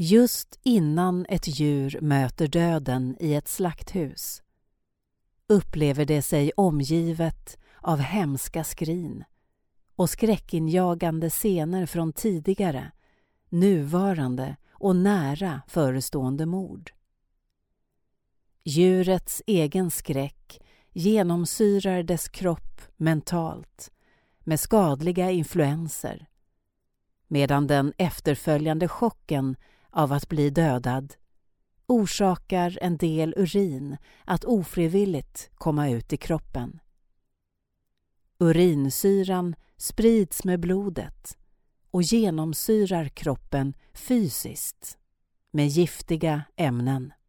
Just innan ett djur möter döden i ett slakthus upplever det sig omgivet av hemska skrin och skräckinjagande scener från tidigare, nuvarande och nära förestående mord. Djurets egen skräck genomsyrar dess kropp mentalt med skadliga influenser, medan den efterföljande chocken av att bli dödad orsakar en del urin att ofrivilligt komma ut i kroppen. Urinsyran sprids med blodet och genomsyrar kroppen fysiskt med giftiga ämnen.